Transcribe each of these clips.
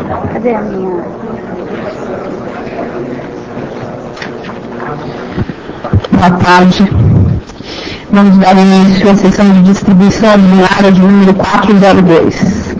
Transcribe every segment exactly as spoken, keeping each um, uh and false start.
Cadê a minha? Boa tarde. Vamos dar início à sessão de distribuição ordinária de número quatrocentos e dois.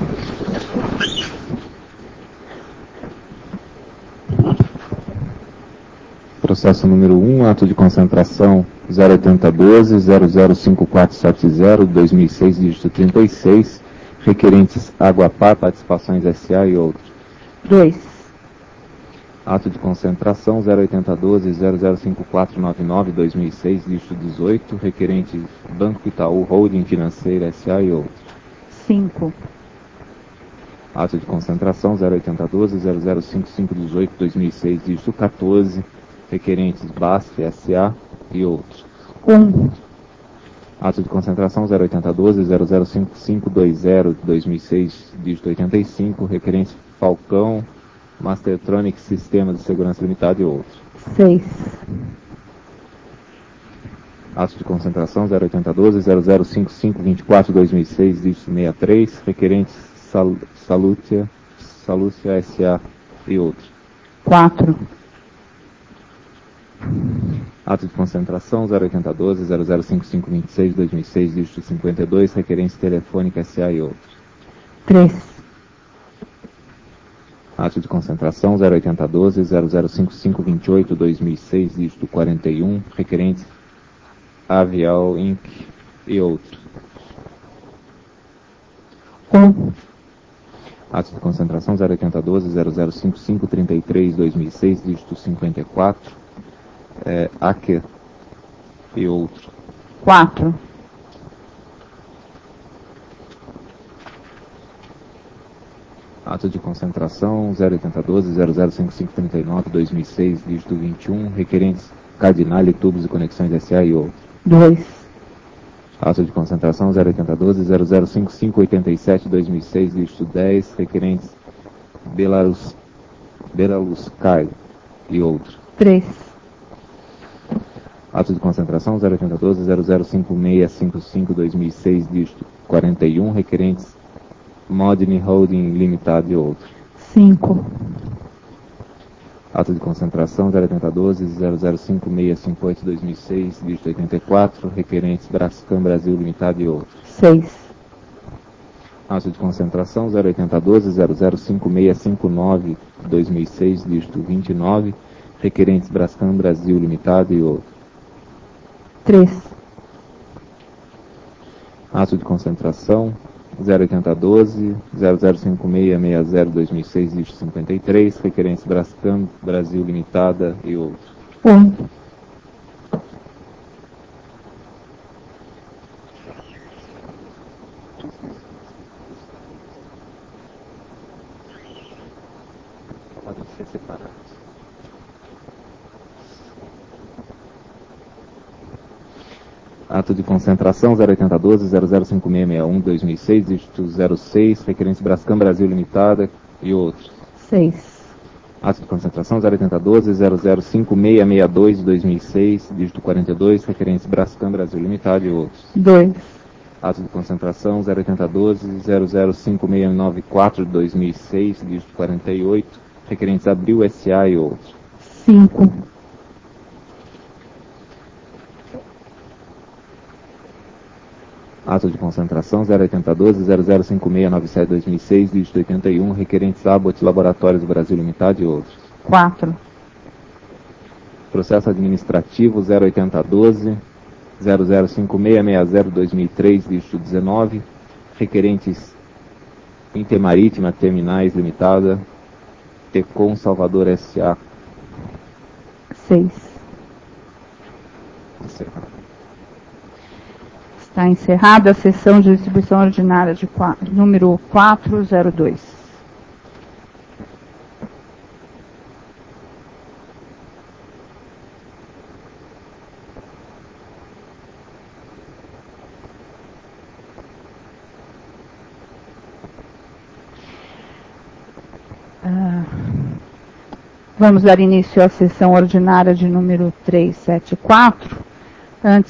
Processo número um, ato de concentração zero oitenta doze, zero zero cinco quatro sete zero, dois mil e seis, dígito trinta e seis, requerentes Aguapar, Participações S A e outros. dois. Ato de concentração zero oitenta doze, zero zero cinco quatro nove nove, dois mil e seis, dígito dezoito, requerentes Banco Itaú Holding Financeira S A e outros. cinco. Ato de concentração zero oitenta doze, zero zero cinco cinco dezoito, dois mil e seis, dígito quatorze, requerentes B A S F S A e outros. um. Ato de concentração zero oitenta doze, zero zero cinco cinco dois zero, dois mil e seis, dígito oitenta e cinco, requerente Falcão, Mastertronic Sistema de Segurança Limitada e outros. seis. Ato de concentração zero oitenta doze, zero zero cinco cinco dois quatro, dois mil e seis, dígito sessenta e três, requerentes Sal, Salúcia, Salúcia S A e outros. quatro. Ato de concentração zero oitenta doze, zero zero cinco cinco dois seis, dois mil e seis, dígito cinquenta e dois, requerência Telefônica S A e outros. três. Ato de concentração zero oitenta doze, zero zero cinco cinco dois oito, dois mil e seis, dígito quarenta e um, requerente Avial Incorporação e outros. um. Ato de concentração zero oitenta doze, zero zero cinco cinco três três, dois mil e seis, dígito cinquenta e quatro, é, Aker e outros. quatro. Ato de concentração zero oitenta doze, zero zero cinco cinco três nove, dois mil e seis, dígito vinte e um, requerentes Cardinale, Tubos e Conexões S A e outros. dois. Ato de concentração zero oitenta doze, zero zero cinco cinco oito sete, dois mil e seis, dígito dez, requerentes Belarus, Belaruskar e outros. três. Ato de concentração zero oitenta doze, zero zero cinco seis cinco cinco, dois mil e seis, dígito quarenta e um, requerentes Modern Holding Limitada e outros. cinco. Ato de concentração zero oitenta doze, zero zero cinco seis cinco oito, dois mil e seis, dígito oitenta e quatro, requerentes Brascan Brasil Limitada e outros. seis. Ato de concentração zero oitenta doze, zero zero cinco seis cinco nove, dois mil e seis, dígito vinte e nove, requerentes Brascan Brasil Limitada e outros. três. Ato de concentração zero oitenta doze, zero zero cinco seis seis zero, dois mil e seis, dígito cinquenta e três, requerentes Brascan Brasil Limitada e outros. um. Podem ser separados. Ato de concentração zero oitenta doze, zero zero cinco seis seis um, dois mil e seis, dígito zero seis, requerentes Brascan Brasil Limitada e outros. seis. Ato de concentração zero oitenta doze, zero zero cinco seis seis dois, dois mil e seis, dígito quarenta e dois, requerentes Brascan Brasil Limitada e outros. dois. Ato de concentração zero oitenta doze, zero zero cinco seis nove quatro, dois mil e seis, dígito quarenta e oito, requerentes Abril S A e outros. cinco. Ato de concentração zero oitenta doze, zero zero cinco seis nove sete, dois mil e seis, dígito oitenta e um, requerentes Abbott Laboratórios do Brasil Limitada e outros. quatro. Processo administrativo zero oitenta doze, zero zero cinco seis seis zero, dois mil e três, dígito dezenove, requerentes Intermarítima Terminais Limitada, Tecom Salvador S A. seis. Está encerrada a sessão de distribuição ordinária de quatro, número quatrocentos e dois. Ah, vamos dar início à sessão ordinária de número trezentos e setenta e quatro. Antes